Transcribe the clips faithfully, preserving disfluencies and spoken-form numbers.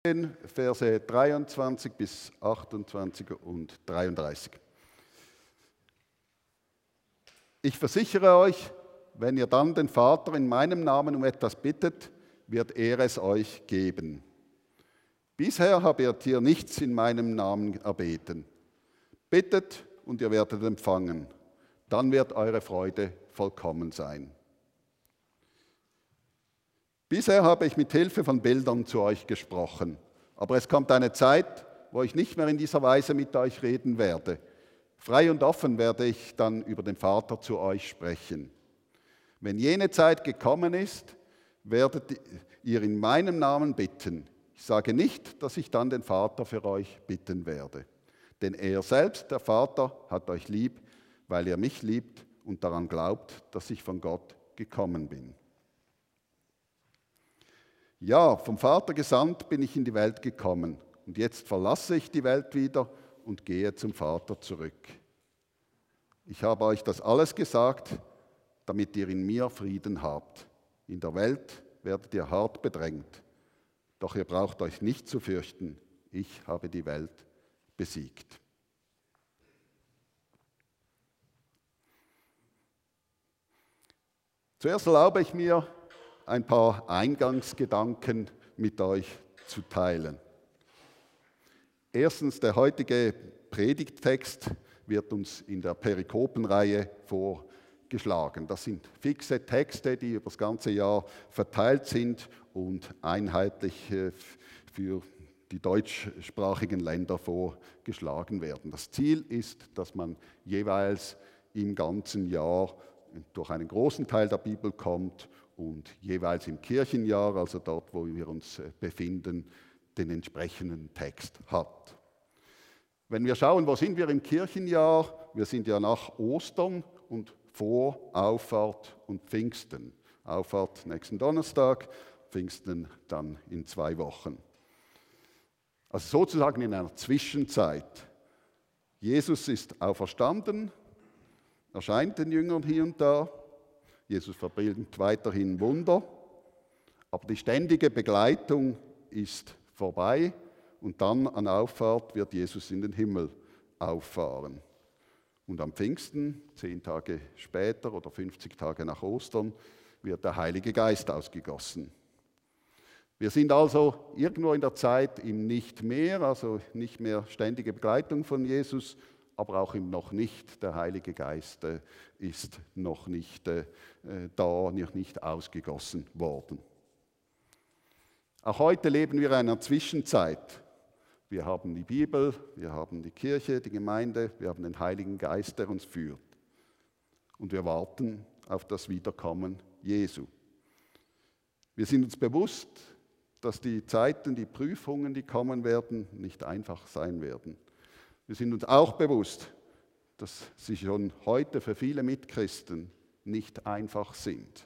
Verse dreiundzwanzig bis achtundzwanzig und dreiunddreißig. Ich versichere euch, wenn ihr dann den Vater in meinem Namen um etwas bittet, wird er es euch geben. Bisher habt ihr hier nichts in meinem Namen erbeten. Bittet und ihr werdet empfangen. Dann wird eure Freude vollkommen sein. Bisher habe ich mit Hilfe von Bildern zu euch gesprochen, aber es kommt eine Zeit, wo ich nicht mehr in dieser Weise mit euch reden werde. Frei und offen werde ich dann über den Vater zu euch sprechen. Wenn jene Zeit gekommen ist, werdet ihr in meinem Namen bitten. Ich sage nicht, dass ich dann den Vater für euch bitten werde. Denn er selbst, der Vater, hat euch lieb, weil ihr mich liebt und daran glaubt, dass ich von Gott gekommen bin. Ja, vom Vater gesandt bin ich in die Welt gekommen und jetzt verlasse ich die Welt wieder und gehe zum Vater zurück. Ich habe euch das alles gesagt, damit ihr in mir Frieden habt. In der Welt werdet ihr hart bedrängt, doch ihr braucht euch nicht zu fürchten, ich habe die Welt besiegt. Zuerst erlaube ich mir, ein paar Eingangsgedanken mit euch zu teilen. Erstens, der heutige Predigttext wird uns in der Perikopenreihe vorgeschlagen. Das sind fixe Texte, die über das ganze Jahr verteilt sind und einheitlich für die deutschsprachigen Länder vorgeschlagen werden. Das Ziel ist, dass man jeweils im ganzen Jahr durch einen großen Teil der Bibel kommt und jeweils im Kirchenjahr, also dort, wo wir uns befinden, den entsprechenden Text hat. Wenn wir schauen, wo sind wir im Kirchenjahr? Wir sind ja nach Ostern und vor Auffahrt und Pfingsten. Auffahrt nächsten Donnerstag, Pfingsten dann in zwei Wochen. Also sozusagen in einer Zwischenzeit. Jesus ist auferstanden, erscheint den Jüngern hier und da. Jesus verbringt weiterhin Wunder, aber die ständige Begleitung ist vorbei und dann an Auffahrt wird Jesus in den Himmel auffahren. Und am Pfingsten, zehn Tage später oder fünfzig Tage nach Ostern, wird der Heilige Geist ausgegossen. Wir sind also irgendwo in der Zeit im Nicht mehr, also nicht mehr ständige Begleitung von Jesus, aber auch im noch nicht. Der Heilige Geist äh, ist noch nicht äh, da, noch nicht ausgegossen worden. Auch heute leben wir in einer Zwischenzeit. Wir haben die Bibel, wir haben die Kirche, die Gemeinde, wir haben den Heiligen Geist, der uns führt. Und wir warten auf das Wiederkommen Jesu. Wir sind uns bewusst, dass die Zeiten, die Prüfungen, die kommen werden, nicht einfach sein werden. Wir sind uns auch bewusst, dass sie schon heute für viele Mitchristen nicht einfach sind.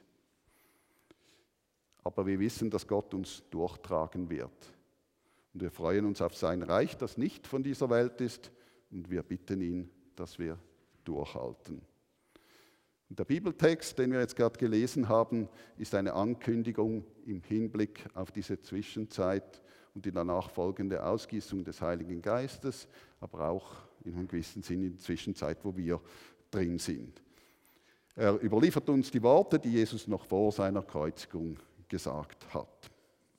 Aber wir wissen, dass Gott uns durchtragen wird. Und wir freuen uns auf sein Reich, das nicht von dieser Welt ist. Und wir bitten ihn, dass wir durchhalten. Und der Bibeltext, den wir jetzt gerade gelesen haben, ist eine Ankündigung im Hinblick auf diese Zwischenzeit und die danach folgende Ausgießung des Heiligen Geistes, aber auch in einem gewissen Sinn in der Zwischenzeit, wo wir drin sind. Er überliefert uns die Worte, die Jesus noch vor seiner Kreuzigung gesagt hat.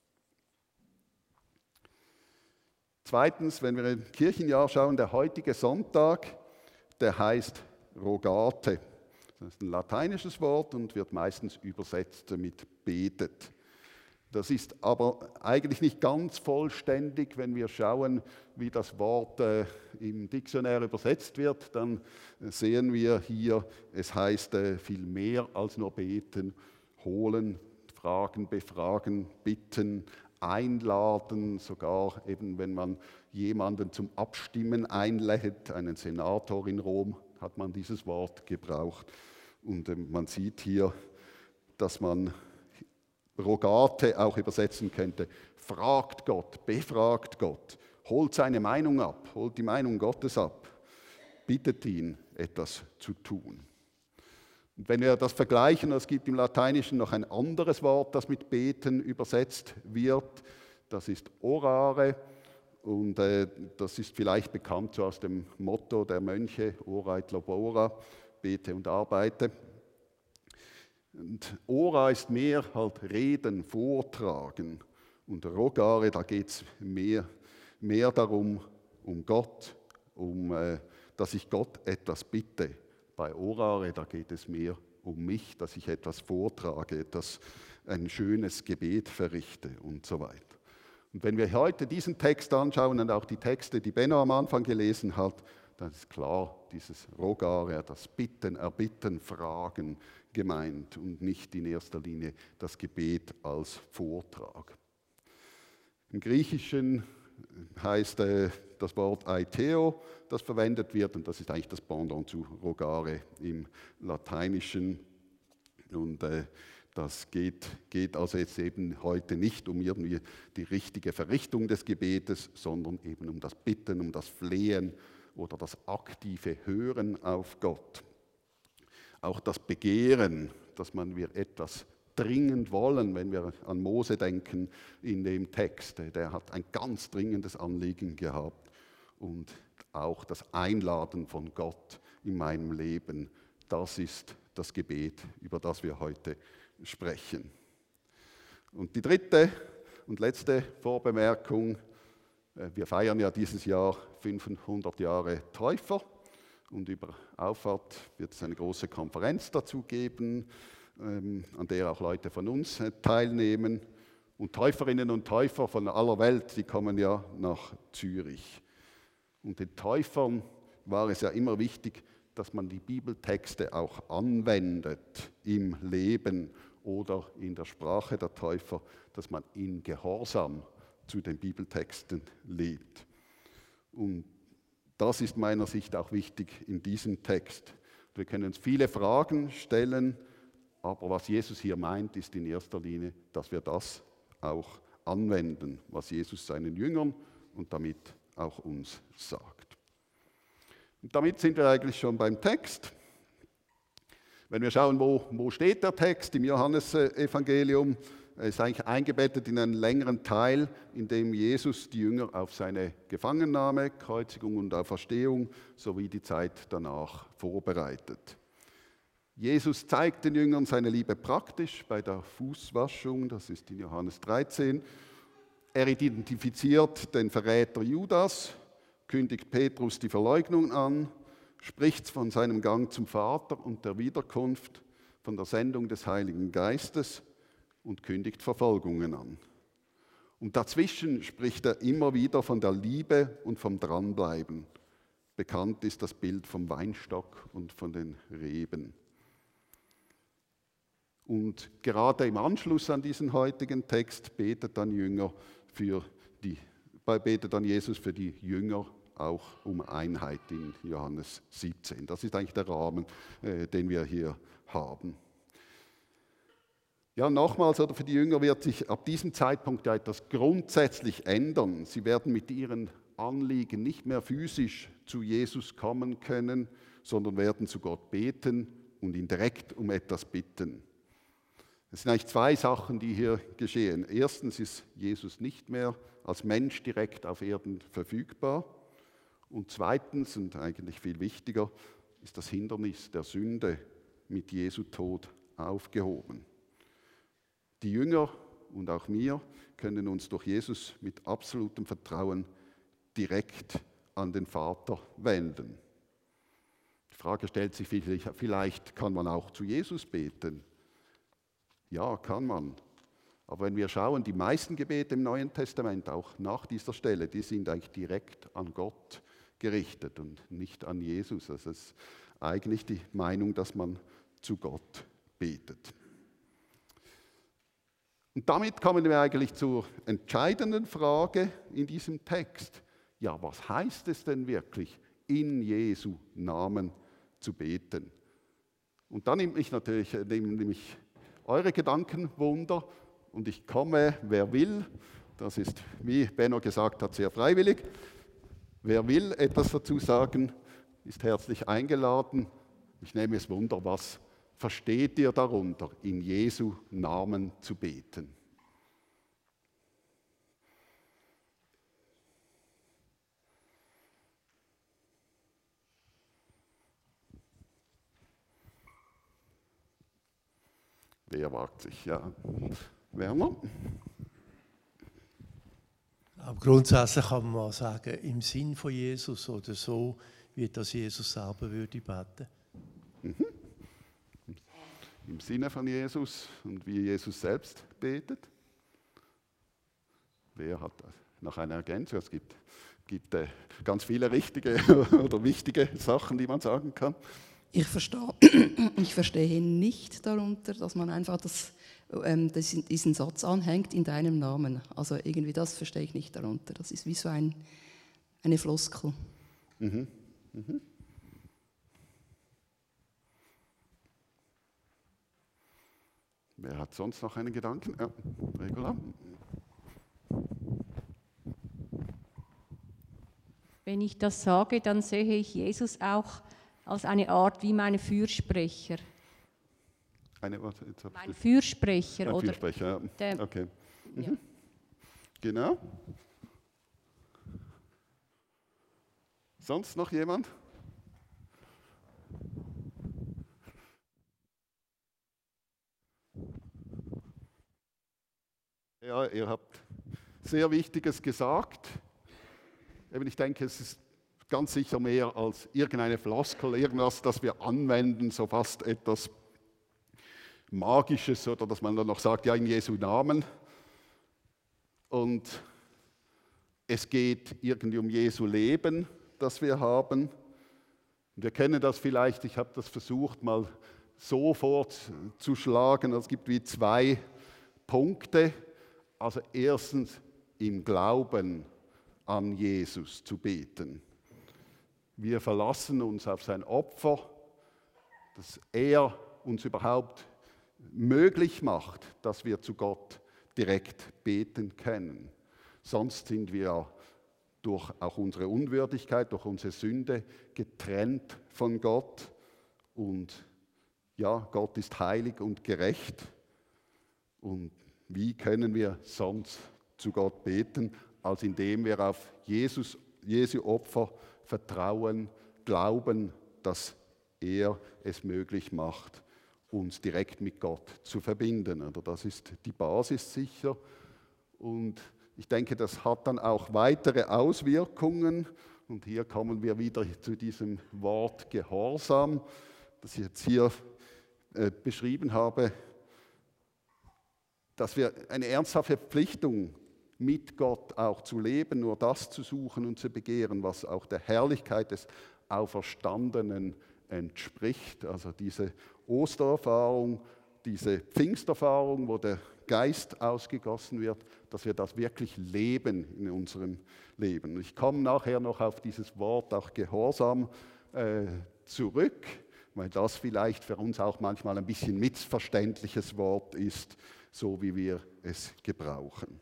Zweitens, wenn wir im Kirchenjahr schauen, der heutige Sonntag, der heißt Rogate. Das ist ein lateinisches Wort und wird meistens übersetzt mit betet. Das ist aber eigentlich nicht ganz vollständig. Wenn wir schauen, wie das Wort äh, im Diktionär übersetzt wird, dann sehen wir hier, es heißt äh, viel mehr als nur beten, holen, fragen, befragen, bitten, einladen, sogar eben wenn man jemanden zum Abstimmen einlädt, einen Senator in Rom, hat man dieses Wort gebraucht. Und äh, man sieht hier, dass man Rogate auch übersetzen könnte. Fragt Gott, befragt Gott, holt seine Meinung ab, holt die Meinung Gottes ab, bittet ihn, etwas zu tun. Und wenn wir das vergleichen, es gibt im Lateinischen noch ein anderes Wort, das mit beten übersetzt wird, das ist orare. Und äh, das ist vielleicht bekannt so aus dem Motto der Mönche, ora et labora, bete und arbeite. Und ora ist mehr halt reden, vortragen. Und rogare, da geht es mehr, mehr darum, um Gott, um, äh, dass ich Gott etwas bitte. Bei orare, da geht es mehr um mich, dass ich etwas vortrage, etwas, ein schönes Gebet verrichte und so weiter. Und wenn wir heute diesen Text anschauen und auch die Texte, die Benno am Anfang gelesen hat, dann ist klar, dieses Rogare, das Bitten, Erbitten, Fragen gemeint und nicht in erster Linie das Gebet als Vortrag. Im Griechischen heißt äh, das Wort aiteo, das verwendet wird, und das ist eigentlich das Pendant zu Rogare im Lateinischen. Und äh, das geht, geht also jetzt eben heute nicht um irgendwie die richtige Verrichtung des Gebetes, sondern eben um das Bitten, um das Flehen oder das aktive Hören auf Gott. Auch das Begehren, dass man wir etwas dringend wollen, wenn wir an Mose denken in dem Text. Der hat ein ganz dringendes Anliegen gehabt. Und auch das Einladen von Gott in meinem Leben, das ist das Gebet, über das wir heute sprechen. Und die dritte und letzte Vorbemerkung: Wir feiern ja dieses Jahr fünfhundert Jahre Täufer, und über Auffahrt wird es eine große Konferenz dazu geben, an der auch Leute von uns teilnehmen. Und Täuferinnen und Täufer von aller Welt, die kommen ja nach Zürich. Und den Täufern war es ja immer wichtig, dass man die Bibeltexte auch anwendet im Leben oder in der Sprache der Täufer, dass man in Gehorsam zu den Bibeltexten lebt. Und das ist meiner Sicht auch wichtig in diesem Text. Wir können uns viele Fragen stellen, aber was Jesus hier meint, ist in erster Linie, dass wir das auch anwenden, was Jesus seinen Jüngern und damit auch uns sagt. Und damit sind wir eigentlich schon beim Text. Wenn wir schauen, wo, wo steht der Text im Johannesevangelium, er ist eigentlich eingebettet in einen längeren Teil, in dem Jesus die Jünger auf seine Gefangennahme, Kreuzigung und Auferstehung sowie die Zeit danach vorbereitet. Jesus zeigt den Jüngern seine Liebe praktisch bei der Fußwaschung, das ist in Johannes dreizehn. Er identifiziert den Verräter Judas, kündigt Petrus die Verleugnung an, spricht von seinem Gang zum Vater und der Wiederkunft, von der Sendung des Heiligen Geistes und kündigt Verfolgungen an. Und dazwischen spricht er immer wieder von der Liebe und vom Dranbleiben. Bekannt ist das Bild vom Weinstock und von den Reben. Und gerade im Anschluss an diesen heutigen Text betet dann, Jünger für die, betet dann Jesus für die Jünger auch um Einheit in Johannes siebzehn. Das ist eigentlich der Rahmen, äh, den wir hier haben. Ja, nochmals, oder für die Jünger wird sich ab diesem Zeitpunkt ja etwas grundsätzlich ändern. Sie werden mit ihren Anliegen nicht mehr physisch zu Jesus kommen können, sondern werden zu Gott beten und ihn direkt um etwas bitten. Es sind eigentlich zwei Sachen, die hier geschehen. Erstens ist Jesus nicht mehr als Mensch direkt auf Erden verfügbar. Und zweitens, und eigentlich viel wichtiger, ist das Hindernis der Sünde mit Jesu Tod aufgehoben. Die Jünger und auch wir können uns durch Jesus mit absolutem Vertrauen direkt an den Vater wenden. Die Frage stellt sich vielleicht, kann man auch zu Jesus beten? Ja, kann man. Aber wenn wir schauen, die meisten Gebete im Neuen Testament, auch nach dieser Stelle, die sind eigentlich direkt an Gott gerichtet und nicht an Jesus. Also es ist eigentlich die Meinung, dass man zu Gott betet. Und damit kommen wir eigentlich zur entscheidenden Frage in diesem Text. Ja, was heißt es denn wirklich, in Jesu Namen zu beten? Und da nimmt mich natürlich, nehmen nämlich eure Gedanken Wunder, und ich komme, wer will. Das ist, wie Benno gesagt hat, sehr freiwillig. Wer will etwas dazu sagen, ist herzlich eingeladen. Ich nehme es Wunder, was versteht ihr darunter, in Jesu Namen zu beten? Wer wagt sich? Ja. Werner? Aber grundsätzlich kann man mal sagen, im Sinn von Jesus oder so, wie das Jesus selber würde beten. Mhm. Im Sinne von Jesus und wie Jesus selbst betet. Wer hat noch eine Ergänzung? Es gibt, gibt äh, ganz viele richtige oder wichtige Sachen, die man sagen kann. Ich verstehe, ich verstehe nicht darunter, dass man einfach das, ähm, das, diesen Satz anhängt in deinem Namen. Also irgendwie das verstehe ich nicht darunter. Das ist wie so ein, eine Floskel. Mhm. Mhm. Wer hat sonst noch einen Gedanken? Ja, Regula. Wenn ich das sage, dann sehe ich Jesus auch als eine Art wie meine Fürsprecher. Eine, warte, jetzt hab Mein Fürsprecher, ein oder? Fürsprecher, ja. Der, Okay. Mhm. ja. Genau. Sonst noch jemand? Ja, ihr habt sehr Wichtiges gesagt. Ich denke, es ist ganz sicher mehr als irgendeine Floskel, irgendwas, das wir anwenden, so fast etwas Magisches, oder dass man dann noch sagt, ja, in Jesu Namen. Und es geht irgendwie um Jesu Leben, das wir haben. Und wir kennen das vielleicht, ich habe das versucht mal so vorzuschlagen, es gibt wie zwei Punkte. Also erstens im Glauben an Jesus zu beten. Wir verlassen uns auf sein Opfer, dass er uns überhaupt möglich macht, dass wir zu Gott direkt beten können. Sonst sind wir durch auch unsere Unwürdigkeit, durch unsere Sünde getrennt von Gott. Und ja, Gott ist heilig und gerecht. Und wie können wir sonst zu Gott beten, als indem wir auf Jesus, Jesu Opfer vertrauen, glauben, dass er es möglich macht, uns direkt mit Gott zu verbinden. Oder das ist die Basis sicher. Und ich denke, das hat dann auch weitere Auswirkungen. Und hier kommen wir wieder zu diesem Wort Gehorsam, das ich jetzt hier äh, beschrieben habe, dass wir eine ernsthafte Verpflichtung mit Gott auch zu leben, nur das zu suchen und zu begehren, was auch der Herrlichkeit des Auferstandenen entspricht. Also diese Ostererfahrung, diese Pfingsterfahrung, wo der Geist ausgegossen wird, dass wir das wirklich leben in unserem Leben. Ich komme nachher noch auf dieses Wort auch Gehorsam äh, zurück, weil das vielleicht für uns auch manchmal ein bisschen missverständliches Wort ist, so wie wir es gebrauchen.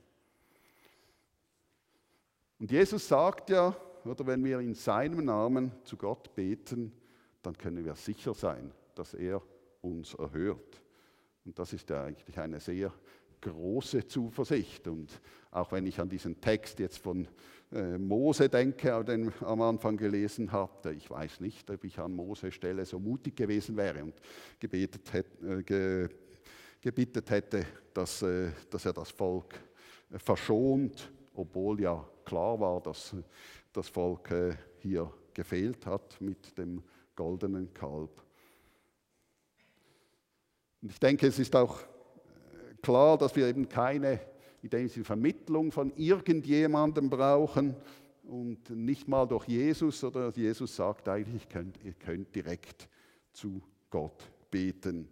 Und Jesus sagt ja, oder wenn wir in seinem Namen zu Gott beten, dann können wir sicher sein, dass er uns erhört. Und das ist ja eigentlich eine sehr große Zuversicht. Und auch wenn ich an diesen Text jetzt von äh, Mose denke, den ich am Anfang gelesen habe, ich weiß nicht, ob ich an Mose Stelle so mutig gewesen wäre und gebetet hätte, äh, ge, gebittet hätte, dass, äh, dass er das Volk äh, verschont, obwohl ja klar war, dass äh, das Volk äh, hier gefehlt hat mit dem goldenen Kalb. Und ich denke, es ist auch klar, dass wir eben keine in dem Sinne Vermittlung von irgendjemandem brauchen und nicht mal durch Jesus, oder Jesus sagt eigentlich, ihr könnt, ihr könnt direkt zu Gott beten.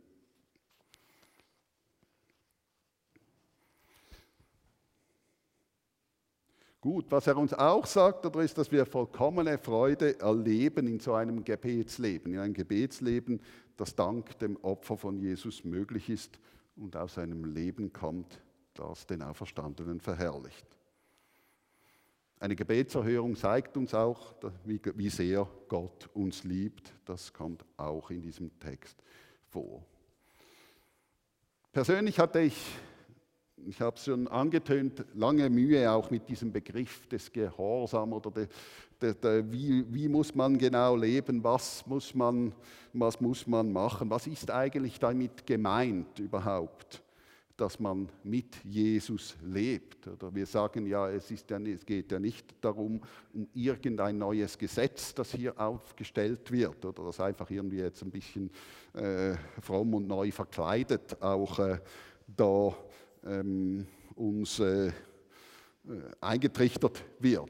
Gut, was er uns auch sagt, oder ist, dass wir vollkommene Freude erleben in so einem Gebetsleben, in einem Gebetsleben, das dank dem Opfer von Jesus möglich ist und aus einem Leben kommt, das den Auferstandenen verherrlicht. Eine Gebetserhörung zeigt uns auch, wie sehr Gott uns liebt. Das kommt auch in diesem Text vor. Persönlich hatte ich ich habe es schon angetönt, lange Mühe auch mit diesem Begriff des Gehorsam oder de, de, de, wie, wie muss man genau leben, was muss man, was muss man machen, was ist eigentlich damit gemeint überhaupt, dass man mit Jesus lebt. Oder wir sagen ja, es, ist ja, es geht ja nicht darum, um irgendein neues Gesetz, das hier aufgestellt wird oder das einfach irgendwie jetzt ein bisschen äh, fromm und neu verkleidet auch äh, da ähm, uns äh, eingetrichtert wird.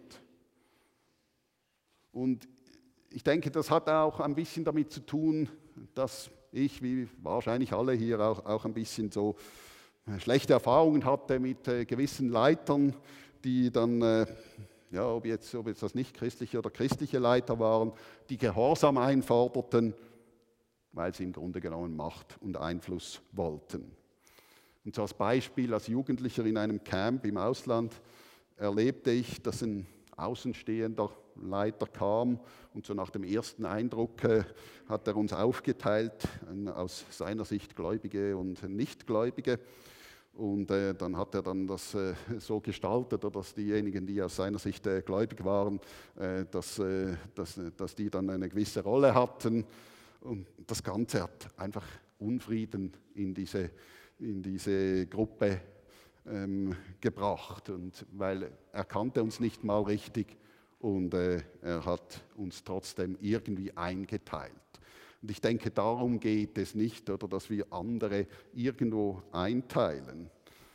Und ich denke, das hat auch ein bisschen damit zu tun, dass ich, wie wahrscheinlich alle hier, auch, auch ein bisschen so schlechte Erfahrungen hatte mit äh, gewissen Leitern, die dann, äh, ja, ob jetzt, ob jetzt das nicht christliche oder christliche Leiter waren, die Gehorsam einforderten, weil sie im Grunde genommen Macht und Einfluss wollten. Und so als Beispiel, als Jugendlicher in einem Camp im Ausland erlebte ich, dass ein außenstehender Leiter kam und so nach dem ersten Eindruck äh, hat er uns aufgeteilt, äh, aus seiner Sicht Gläubige und Nichtgläubige. Und äh, dann hat er dann das äh, so gestaltet, dass diejenigen, die aus seiner Sicht äh, gläubig waren, äh, dass, äh, dass, dass die dann eine gewisse Rolle hatten. Und das Ganze hat einfach Unfrieden in diese, in diese Gruppe ähm, gebracht. Und weil er kannte uns nicht mal richtig und äh, er hat uns trotzdem irgendwie eingeteilt. Und ich denke, darum geht es nicht, oder, dass wir andere irgendwo einteilen.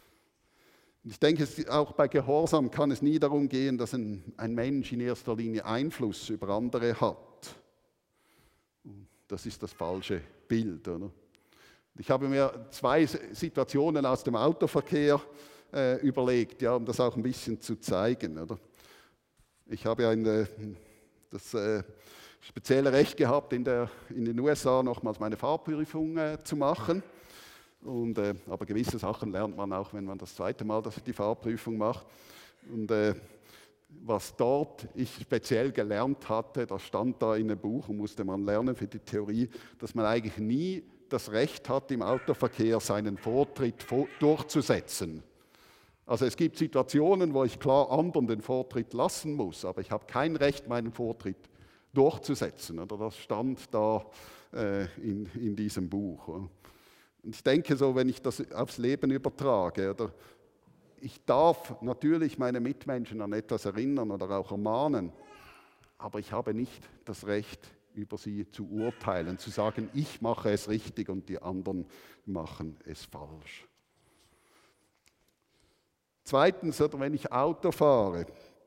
Und ich denke, auch bei Gehorsam kann es nie darum gehen, dass ein, ein Mensch in erster Linie Einfluss über andere hat. Das ist das falsche Bild. Oder? Ich habe mir zwei Situationen aus dem Autoverkehr äh, überlegt, ja, um das auch ein bisschen zu zeigen. Oder? Ich habe ja eine, das äh, spezielle Recht gehabt, in, der, in den U S A nochmals meine Fahrprüfung äh, zu machen. Und, äh, aber gewisse Sachen lernt man auch, wenn man das zweite Mal das, die Fahrprüfung macht. Und äh, was dort ich speziell gelernt hatte, das stand da in einem Buch und musste man lernen für die Theorie, dass man eigentlich nie das Recht hat, im Autoverkehr seinen Vortritt durchzusetzen. Also es gibt Situationen, wo ich klar anderen den Vortritt lassen muss, aber ich habe kein Recht, meinen Vortritt durchzusetzen. Oder das stand da äh, in, in diesem Buch. Und ich denke so, wenn ich das aufs Leben übertrage, oder ich darf natürlich meine Mitmenschen an etwas erinnern oder auch ermahnen, aber ich habe nicht das Recht, über sie zu urteilen, zu sagen, ich mache es richtig und die anderen machen es falsch. Zweitens, oder wenn ich Auto fahre,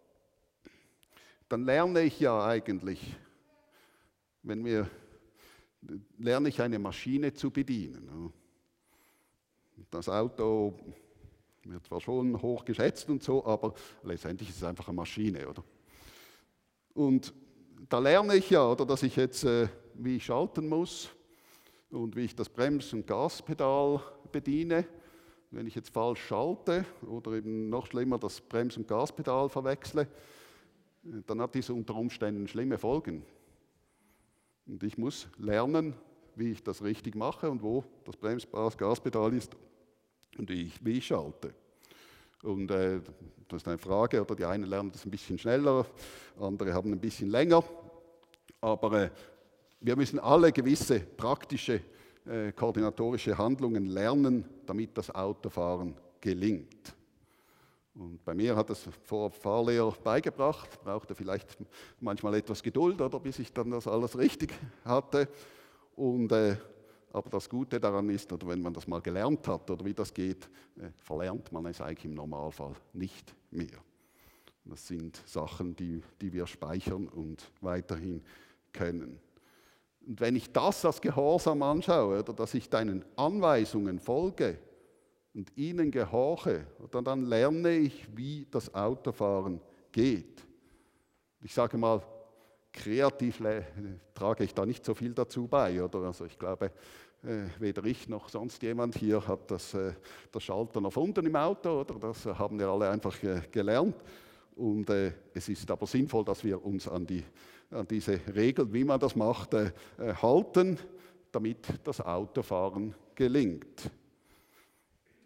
dann lerne ich ja eigentlich, wenn wir, lerne ich eine Maschine zu bedienen. Das Auto wird zwar schon hoch geschätzt und so, aber letztendlich ist es einfach eine Maschine, oder? Und da lerne ich ja, oder, dass ich jetzt, äh, wie ich schalten muss und wie ich das Brems- und Gaspedal bediene. Wenn ich jetzt falsch schalte oder eben noch schlimmer das Brems- und Gaspedal verwechsle, dann hat dies unter Umständen schlimme Folgen. Und ich muss lernen, wie ich das richtig mache und wo das Brems- und Gaspedal ist und wie ich, wie ich schalte. Und äh, das ist eine Frage, oder die einen lernen das ein bisschen schneller, andere haben ein bisschen länger. Aber äh, wir müssen alle gewisse praktische, äh, koordinatorische Handlungen lernen, damit das Autofahren gelingt. Und bei mir hat das vor Fahrlehrer beigebracht, brauchte vielleicht manchmal etwas Geduld, oder, bis ich dann das alles richtig hatte. Und, äh, aber das Gute daran ist, oder wenn man das mal gelernt hat, oder wie das geht, äh, verlernt man es eigentlich im Normalfall nicht mehr. Das sind Sachen, die, die wir speichern und weiterhin können. Und wenn ich das als Gehorsam anschaue, oder dass ich deinen Anweisungen folge und ihnen gehorche, oder dann lerne ich, wie das Autofahren geht. Ich sage mal, kreativ trage ich da nicht so viel dazu bei. Oder? Also ich glaube, äh, weder ich noch sonst jemand hier hat das, äh, das Schaltern erfunden im Auto. Oder? Das haben wir alle einfach äh, gelernt. Und äh, es ist aber sinnvoll, dass wir uns an, die, an diese Regeln, wie man das macht, äh, halten, damit das Autofahren gelingt.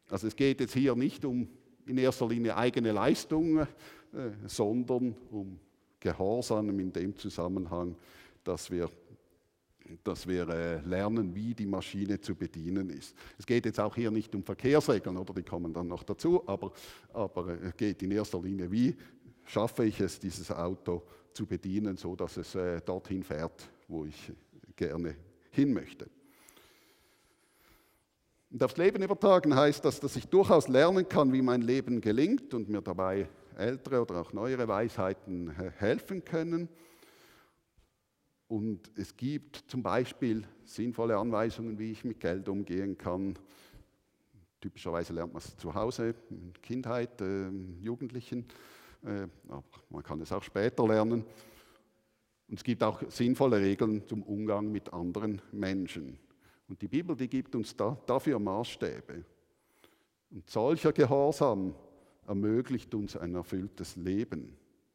Also es geht jetzt hier nicht um in erster Linie eigene Leistung, äh, sondern um Gehorsam in dem Zusammenhang, dass wir, dass wir äh, lernen, wie die Maschine zu bedienen ist. Es geht jetzt auch hier nicht um Verkehrsregeln, oder die kommen dann noch dazu, aber, aber es geht in erster Linie, wie schaffe ich es, dieses Auto zu bedienen, so dass es äh, dorthin fährt, wo ich gerne hin möchte. Und aufs Leben übertragen heißt das, dass ich durchaus lernen kann, wie mein Leben gelingt und mir dabei ältere oder auch neuere Weisheiten helfen können. Und es gibt zum Beispiel sinnvolle Anweisungen, wie ich mit Geld umgehen kann. Typischerweise lernt man es zu Hause, in Kindheit, äh, Jugendlichen, äh, aber man kann es auch später lernen. Und es gibt auch sinnvolle Regeln zum Umgang mit anderen Menschen. Und die Bibel, die gibt uns da, dafür Maßstäbe. Und solcher Gehorsam ermöglicht uns ein erfülltes Leben.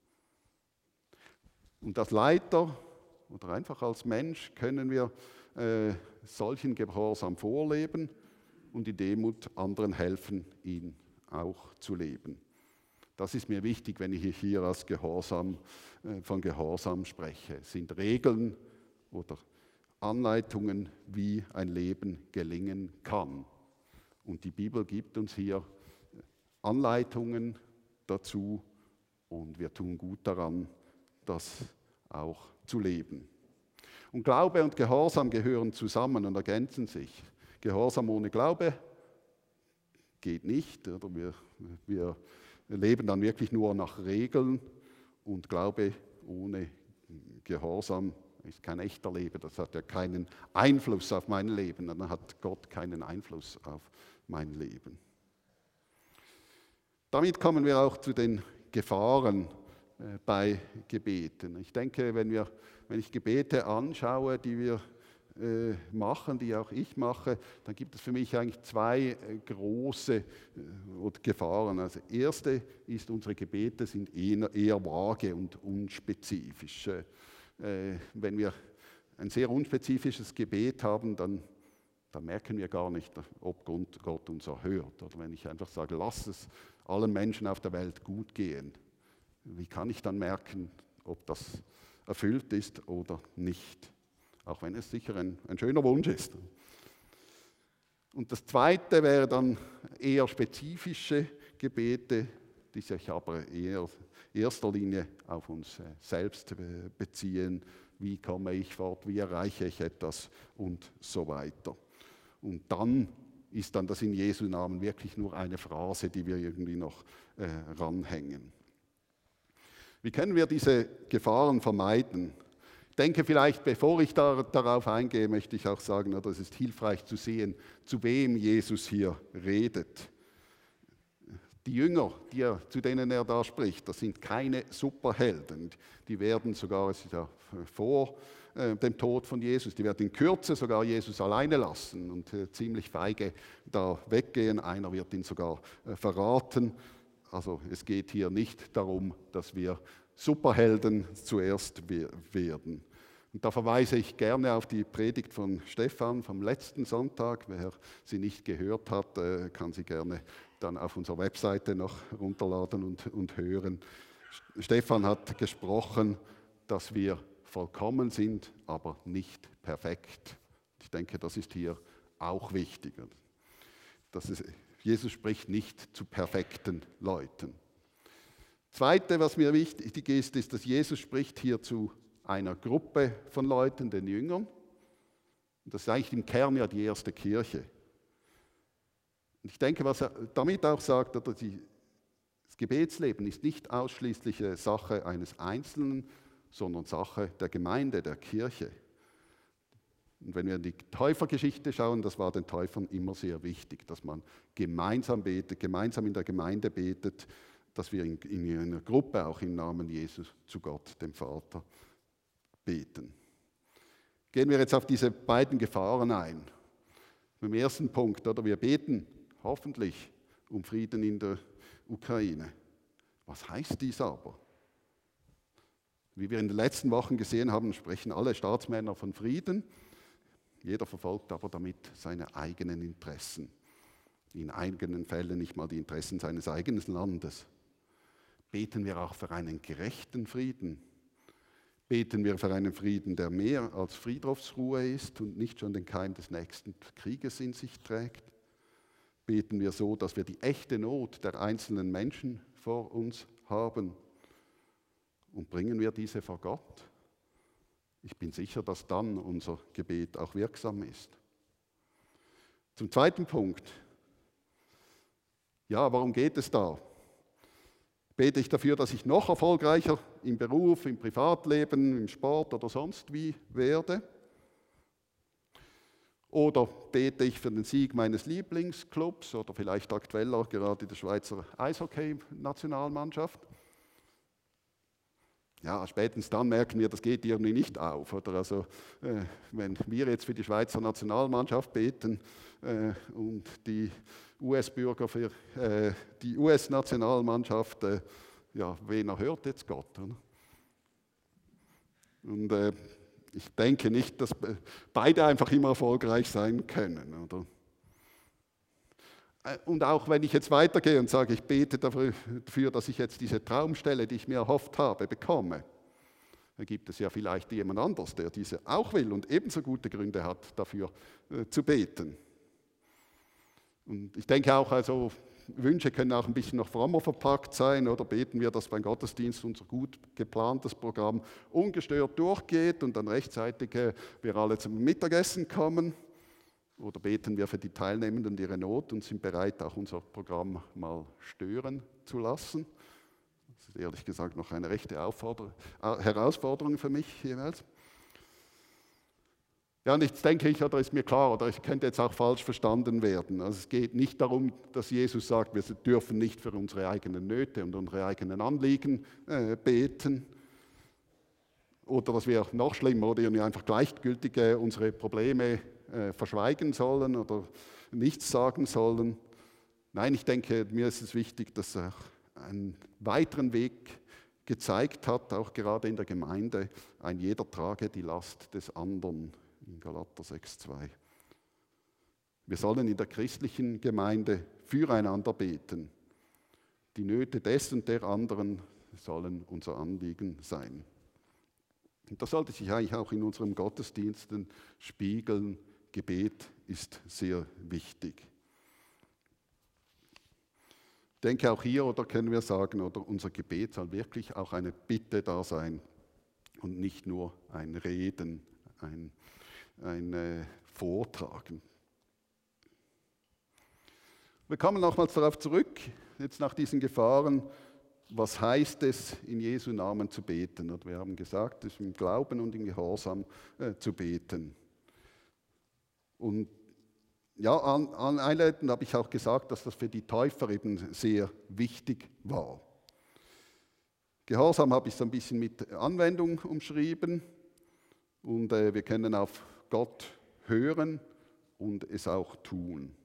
Und als Leiter oder einfach als Mensch können wir äh, solchen Gehorsam vorleben und in Demut anderen helfen, ihn auch zu leben. Das ist mir wichtig, wenn ich hier als Gehorsam, äh, von Gehorsam spreche. Es sind Regeln oder Anleitungen, wie ein Leben gelingen kann. Und die Bibel gibt uns hier Anleitungen dazu und wir tun gut daran, das auch zu leben. Und Glaube und Gehorsam gehören zusammen und ergänzen sich. Gehorsam ohne Glaube geht nicht, oder wir, wir leben dann wirklich nur nach Regeln und Glaube ohne Gehorsam ist kein echter Leben, das hat ja keinen Einfluss auf mein Leben, dann hat Gott keinen Einfluss auf mein Leben. Damit kommen wir auch zu den Gefahren äh, bei Gebeten. Ich denke, wenn, wir, wenn ich Gebete anschaue, die wir äh, machen, die auch ich mache, dann gibt es für mich eigentlich zwei äh, große äh, Gefahren. Also erste ist, unsere Gebete sind eher, eher vage und unspezifisch. Äh, wenn wir ein sehr unspezifisches Gebet haben, dann, dann merken wir gar nicht, ob Gott uns erhört. Oder wenn ich einfach sage, lass es allen Menschen auf der Welt gut gehen, wie kann ich dann merken, ob das erfüllt ist oder nicht? Auch wenn es sicher ein, ein schöner Wunsch ist. Und das Zweite wäre dann eher spezifische Gebete, die sich aber eher in erster Linie auf uns selbst beziehen. Wie komme ich fort, wie erreiche ich etwas und so weiter. Und dann ist dann das in Jesu Namen wirklich nur eine Phrase, die wir irgendwie noch äh, ranhängen. Wie können wir diese Gefahren vermeiden? Ich denke vielleicht, bevor ich da, darauf eingehe, möchte ich auch sagen, oder es ist hilfreich zu sehen, zu wem Jesus hier redet. Die Jünger, die er, zu denen er da spricht, das sind keine Superhelden. Die werden sogar, es ist ja vor äh, dem Tod von Jesus, die werden in Kürze sogar Jesus alleine lassen und äh, ziemlich feige da weggehen. Einer wird ihn sogar äh, verraten. Also es geht hier nicht darum, dass wir Superhelden zuerst werden. Und da verweise ich gerne auf die Predigt von Stefan vom letzten Sonntag. Wer sie nicht gehört hat, äh, kann sie gerne dann auf unserer Webseite noch runterladen und, und hören. Stefan hat gesprochen, dass wir vollkommen sind, aber nicht perfekt. Ich denke, das ist hier auch wichtig. Das ist, Jesus spricht nicht zu perfekten Leuten. Zweite, was mir wichtig ist, ist, dass Jesus spricht hier zu einer Gruppe von Leuten, den Jüngern. Und das ist eigentlich im Kern ja die erste Kirche. Und ich denke, was er damit auch sagt, dass die, das Gebetsleben ist nicht ausschließlich Sache eines Einzelnen, sondern Sache der Gemeinde, der Kirche. Und wenn wir in die Täufergeschichte schauen, das war den Täufern immer sehr wichtig, dass man gemeinsam betet, gemeinsam in der Gemeinde betet, dass wir in, in einer Gruppe auch im Namen Jesus zu Gott, dem Vater, beten. Gehen wir jetzt auf diese beiden Gefahren ein. Im ersten Punkt, oder wir beten hoffentlich um Frieden in der Ukraine. Was heißt dies aber? Wie wir in den letzten Wochen gesehen haben, sprechen alle Staatsmänner von Frieden. Jeder verfolgt aber damit seine eigenen Interessen. in einigen Fällen nicht mal die Interessen seines eigenen Landes. Beten wir auch für einen gerechten Frieden? Beten wir für einen Frieden, der mehr als Friedhofsruhe ist und nicht schon den Keim des nächsten Krieges in sich trägt? Beten wir so, dass wir die echte Not der einzelnen Menschen vor uns haben? Und bringen wir diese vor Gott? Ich bin sicher, dass dann unser Gebet auch wirksam ist. Zum zweiten Punkt. Ja, warum geht es da? Bete ich dafür, dass ich noch erfolgreicher im Beruf, im Privatleben, im Sport oder sonst wie werde? Oder bete ich für den Sieg meines Lieblingsclubs oder vielleicht aktuell auch gerade der Schweizer Eishockey-Nationalmannschaft? Ja, spätestens dann merken wir, das geht irgendwie nicht auf. Oder also, äh, wenn wir jetzt für die Schweizer Nationalmannschaft beten äh, und die U S-Bürger für äh, die U S-Nationalmannschaft, äh, ja, wen erhört jetzt Gott? Oder? Und äh, ich denke nicht, dass beide einfach immer erfolgreich sein können. Oder? Und auch wenn ich jetzt weitergehe und sage, ich bete dafür, dass ich jetzt diese Traumstelle, die ich mir erhofft habe, bekomme, dann gibt es ja vielleicht jemand anderes, der diese auch will und ebenso gute Gründe hat, dafür äh, zu beten. Und ich denke auch, also Wünsche können auch ein bisschen noch frommer verpackt sein, oder beten wir, dass beim Gottesdienst unser gut geplantes Programm ungestört durchgeht und dann rechtzeitig äh, wir alle zum Mittagessen kommen. Oder beten wir für die Teilnehmenden ihre Not und sind bereit, auch unser Programm mal stören zu lassen. Das ist ehrlich gesagt noch eine rechte Herausforderung für mich jeweils. Ja, und jetzt denke ich, oder ist mir klar, oder es könnte jetzt auch falsch verstanden werden. Also es geht nicht darum, dass Jesus sagt, wir dürfen nicht für unsere eigenen Nöte und unsere eigenen Anliegen äh, beten. Oder dass wir noch schlimmer, oder irgendwie einfach gleichgültig äh, unsere Probleme äh, verschweigen sollen oder nichts sagen sollen. Nein, ich denke, mir ist es wichtig, dass er einen weiteren Weg gezeigt hat, auch gerade in der Gemeinde, ein jeder trage die Last des anderen, in Galater sechs zwei. Wir sollen in der christlichen Gemeinde füreinander beten. Die Nöte des und der anderen sollen unser Anliegen sein. Und das sollte sich eigentlich auch in unseren Gottesdiensten spiegeln. Gebet ist sehr wichtig. Ich denke, auch hier oder können wir sagen, oder unser Gebet soll wirklich auch eine Bitte da sein und nicht nur ein Reden, ein, ein äh, Vortragen. Wir kommen nochmals darauf zurück, jetzt nach diesen Gefahren. Was heißt es, in Jesu Namen zu beten? Und wir haben gesagt, es ist im Glauben und im Gehorsam äh, zu beten. Und ja, an, an einleitend habe ich auch gesagt, dass das für die Täufer eben sehr wichtig war. Gehorsam habe ich so ein bisschen mit Anwendung umschrieben. Und äh, wir können auf Gott hören und es auch tun.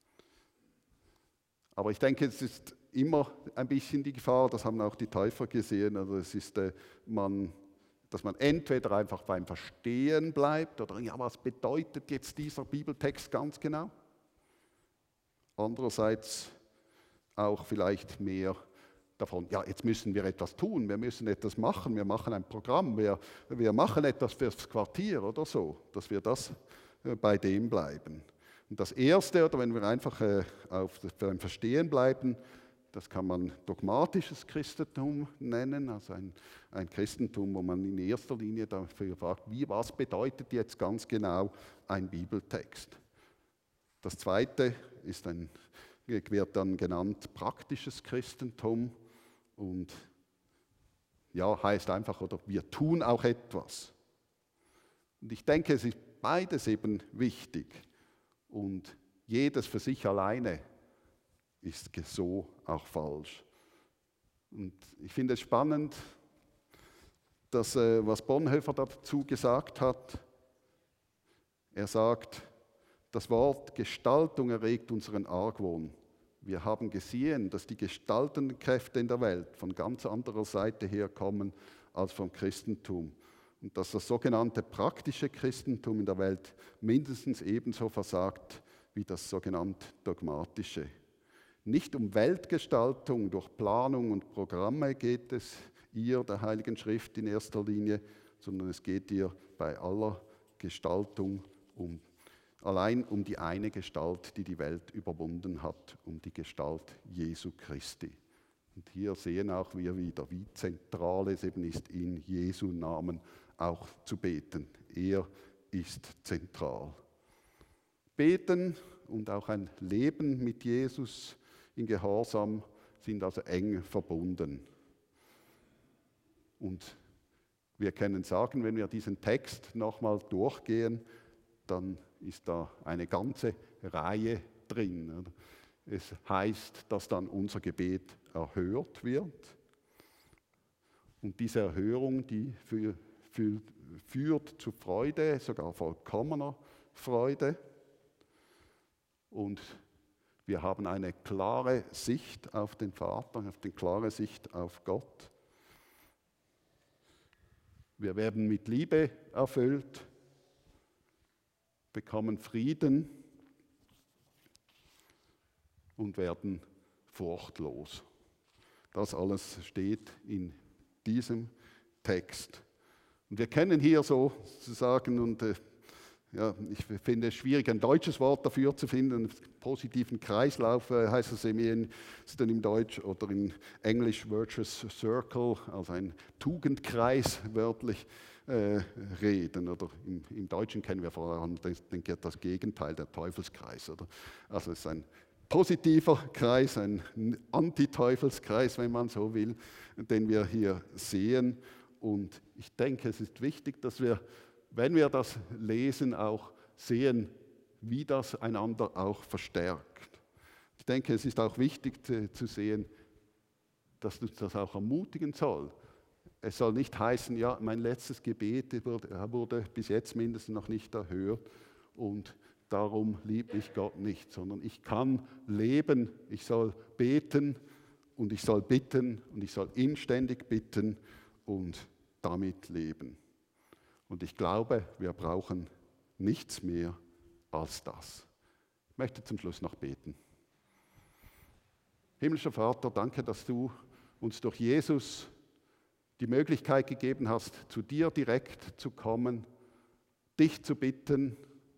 Aber ich denke, es ist immer ein bisschen die Gefahr, das haben auch die Täufer gesehen, also es ist, äh, man, dass man entweder einfach beim Verstehen bleibt oder ja, was bedeutet jetzt dieser Bibeltext ganz genau? Andererseits auch vielleicht mehr davon, ja, jetzt müssen wir etwas tun, wir müssen etwas machen, wir machen ein Programm, wir, wir machen etwas fürs Quartier oder so, dass wir das äh, bei dem bleiben. Und das Erste, oder wenn wir einfach äh, auf beim Verstehen bleiben, das kann man dogmatisches Christentum nennen, also ein, ein Christentum, wo man in erster Linie dafür fragt, wie, was bedeutet jetzt ganz genau ein Bibeltext. Das Zweite ist ein, wird dann genannt praktisches Christentum und ja, heißt einfach, oder wir tun auch etwas. Und ich denke, es ist beides eben wichtig und jedes für sich alleine ist so auch falsch. Und ich finde es spannend, dass, äh, was Bonhoeffer dazu gesagt hat. Er sagt, das Wort Gestaltung erregt unseren Argwohn. Wir haben gesehen, dass die gestaltenden Kräfte in der Welt von ganz anderer Seite herkommen als vom Christentum. Und dass das sogenannte praktische Christentum in der Welt mindestens ebenso versagt wie das sogenannte Dogmatische. Nicht um Weltgestaltung durch Planung und Programme geht es ihr, der Heiligen Schrift, in erster Linie, sondern es geht ihr bei aller Gestaltung um, allein um die eine Gestalt, die die Welt überwunden hat, um die Gestalt Jesu Christi. Und hier sehen auch wir wieder, wie zentral es eben ist, in Jesu Namen auch zu beten. Er ist zentral. Beten und auch ein Leben mit Jesus in Gehorsam sind also eng verbunden. Und wir können sagen, wenn wir diesen Text nochmal durchgehen, dann ist da eine ganze Reihe drin. Es heißt, dass dann unser Gebet erhört wird. Und diese Erhörung, die für, für, führt zu Freude, sogar vollkommener Freude. Und wir haben eine klare Sicht auf den Vater, auf eine klare Sicht auf Gott. Wir werden mit Liebe erfüllt, bekommen Frieden und werden furchtlos. Das alles steht in diesem Text. Und wir kennen hier sozusagen, und äh, ja, ich finde es schwierig, ein deutsches Wort dafür zu finden, einen positiven Kreislauf äh, heißt es im, ist dann im Deutsch, oder in Englisch Virtuous Circle, also ein Tugendkreis wörtlich äh, reden. Oder im, im Deutschen kennen wir vor allem denke ich, das Gegenteil, der Teufelskreis. Oder? Also es ist ein positiver Kreis, ein Antiteufelskreis, wenn man so will, den wir hier sehen. Und ich denke, es ist wichtig, dass wir, wenn wir das lesen, auch sehen, wie das einander auch verstärkt. Ich denke, es ist auch wichtig zu sehen, dass uns das auch ermutigen soll. Es soll nicht heißen, ja, mein letztes Gebet wurde, wurde bis jetzt mindestens noch nicht erhört und darum liebe ich Gott nicht, sondern ich kann leben, ich soll beten und ich soll bitten und ich soll inständig bitten und damit leben. Und ich glaube, wir brauchen nichts mehr als das. Ich möchte zum Schluss noch beten. Himmlischer Vater, danke, dass du uns durch Jesus die Möglichkeit gegeben hast, zu dir direkt zu kommen, dich zu bitten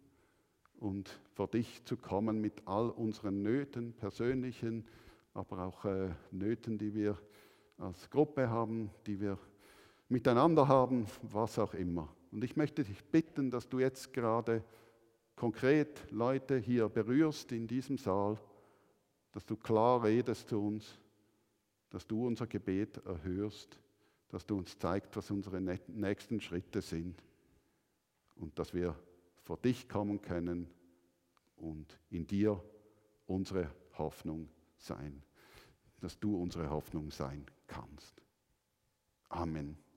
und vor dich zu kommen mit all unseren Nöten, persönlichen, aber auch äh, Nöten, die wir als Gruppe haben, die wir miteinander haben, was auch immer. Und ich möchte dich bitten, dass du jetzt gerade konkret Leute hier berührst in diesem Saal, dass du klar redest zu uns, dass du unser Gebet erhörst, dass du uns zeigst, was unsere nächsten Schritte sind und dass wir vor dich kommen können und in dir unsere Hoffnung sein, dass du unsere Hoffnung sein kannst. Amen.